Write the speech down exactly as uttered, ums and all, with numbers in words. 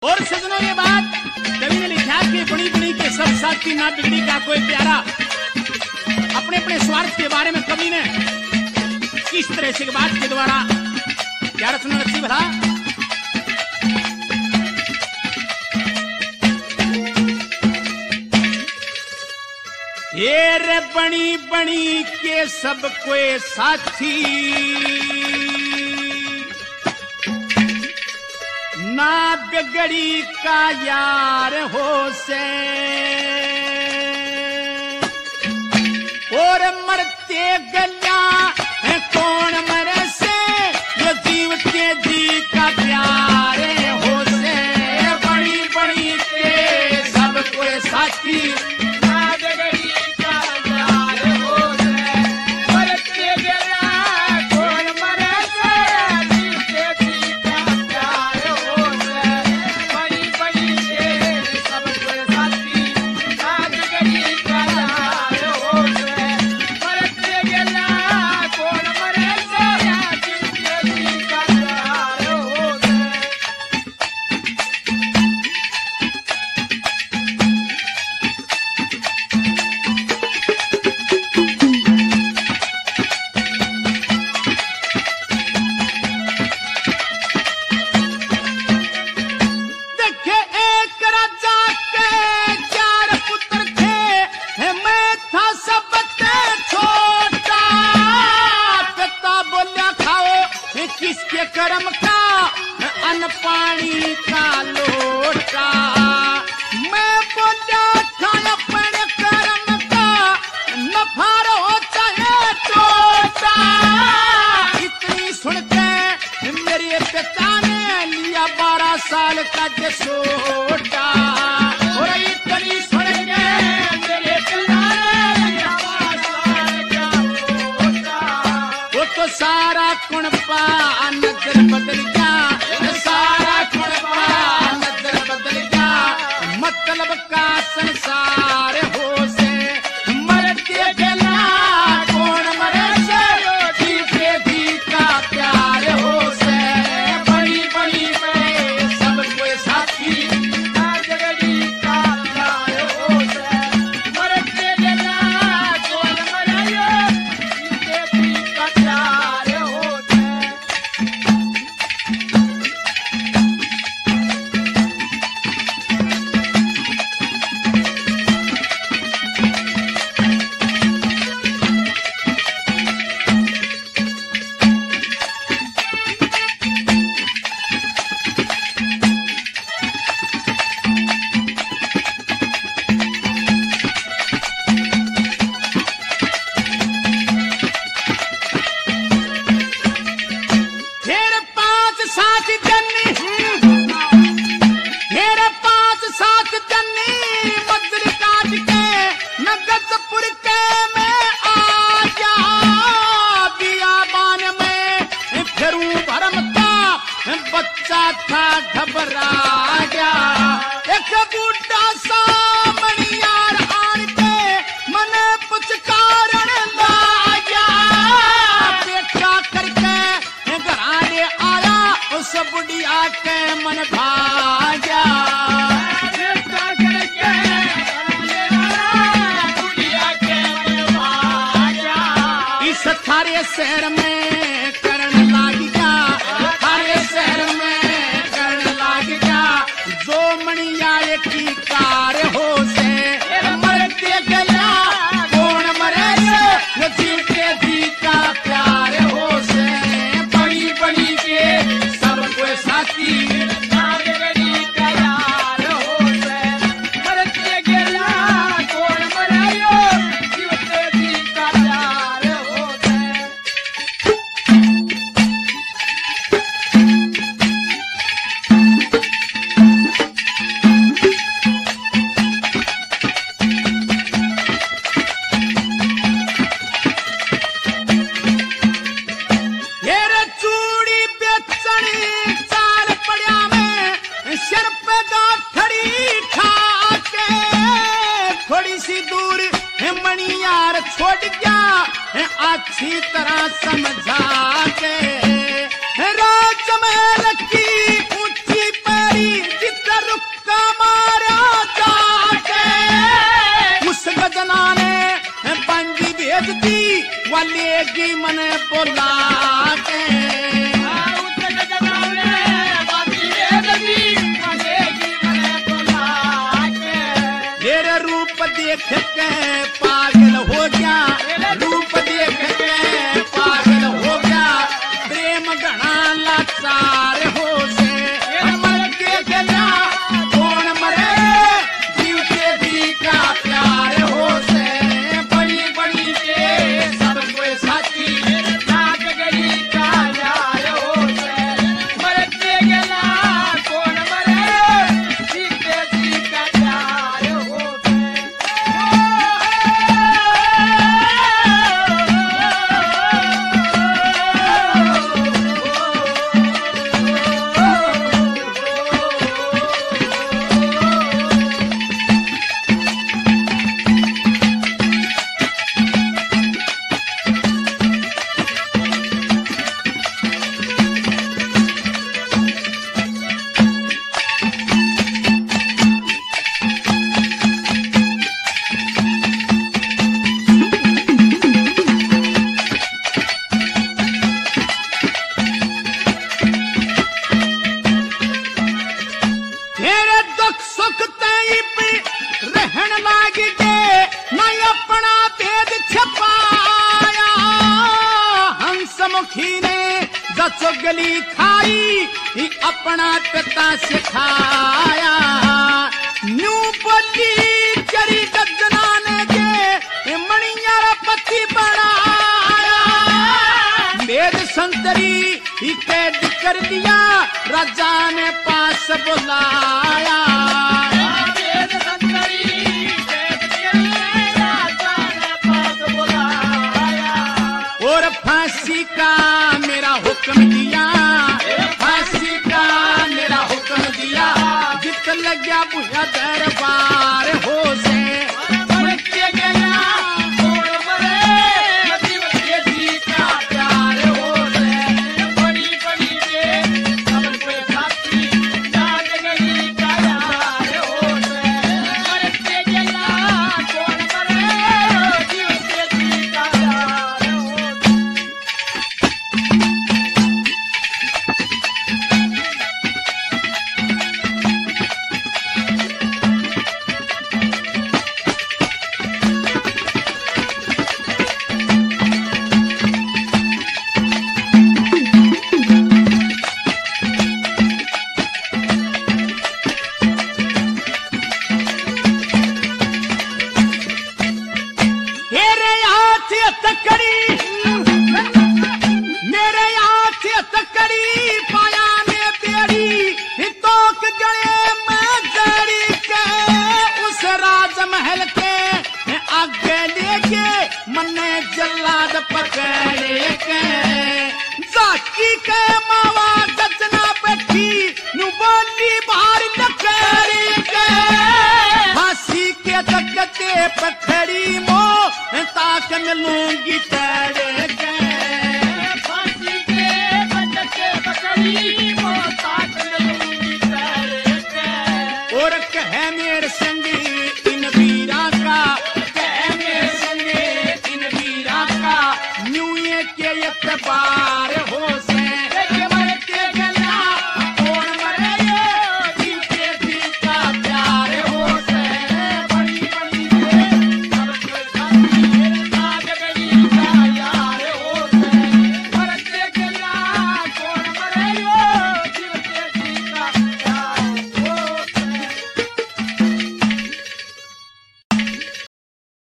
और सजनों ये बात कवि ने लिखा कि बड़ी बड़ी के सब साथी ना बिगड़ी का कोई प्यारा। अपने अपने स्वार्थ के बारे में कवि ने किस तरह से बात के द्वारा क्या रचना रची भला। ये रे बनी बनी के सब कोई साथी ना बिगड़ी का यार हो से और मरते गल्या है कौन मरे से ये जीव के जी का प्यार हो से। बड़ी बड़ी के सब कोई साथी किसके कर्म का अन्न पानी का लोटा। मैं बोला खान अपने कर्म का नफा हो चाहे छोटा। इतनी सुनते मेरे पिता ने लिया बारह साल का जसोटा। और इतनी सुन के मेरे पिता ने लिया बारह साल का छोटा। वो तो सारा कुणपा नजर बदल गया, सारा कुणपा नजर बदल गया। मतलब का संसार हो से मरते गला कौन मरे से जीते जी का प्यार हो से। बड़ी बड़ी में सब कोई साथी जगड़ी का प्यार हो से मरते गला कौन मरे जीते जी का प्यार हो से। बच्चा था घबरा गया। एक बूढ़ा सा मणियार आन के मने पुचकारण ला गया। बेटा करके घराने आया उस बुढ़िया के मन भाग्या। बेटा करके बुढ़िया के मन भाग्या। इस थारे शहर में करण लाग गया, शहर में करण लाग गया। जो मणिया की कार हो से मरते गया कौन मरे से जीते जी का प्यार हो से। बड़ी बड़ी के सब कोई साथी जगड़ी का यार हो से मरते गया कौन मरे जीते जी का प्यार हो से। छोड़ गया अच्छी तरह समझा के राज महल की ऊंची पैरी जितना पालेगी मने बोला के तेरे रूप देख के पागल हो गया, रूप देख के पागल हो गया, प्रेम घना लाचार हो से मर के गया कौन मरे, जीवते भी का प्यार हो से बड़ी बड़ी के सब कोई साथी नाच गई का यार हो से मर के गया कौन मरे, जीवते भी का प्यार हो से। तेरे दुख सुख तई पे रहन लाग गए, मैं अपना भेद छपाया, हंसमुखी ने जचुगली खाई ही अपना पिता सिखाया, न्यू बोली चरी गजना ने के मणियार पति बनाया, वेद संतरी ही कैद कर दिया, राजा ने पास बुलाया, वेद संतरी कैद कर दिया, राजा ने पास बुलाया, और फांसी का मेरा हुक्म दिया, फांसी का मेरा हुक्म दिया, जित लग गया बुझा दरबार हो से मर के गया कौन मरे, जीवते जी का प्यार हो से बड़ी बड़ी के सब कोई साथी नाच गई का यार हो से मर के गया कौन मरे, जीवते जी का प्यार हो से। मेरे हाथ तकड़ी, मेरे हाथ तकड़ी पाया में बेड़ी, तोक गए मैं जड़ी के उस राजमहल के आगे लेके मन्ने जल्लाद पकड़े के, जाकी के मावा गजना बैठी नु बोली बाहर लकड़ी के, फांसी के तकते पकड़ी मो ताक मिलूंगी तेरे के, फांसी के तकते पकड़ी मो ताक मिलूंगी तेरे के, और कहे में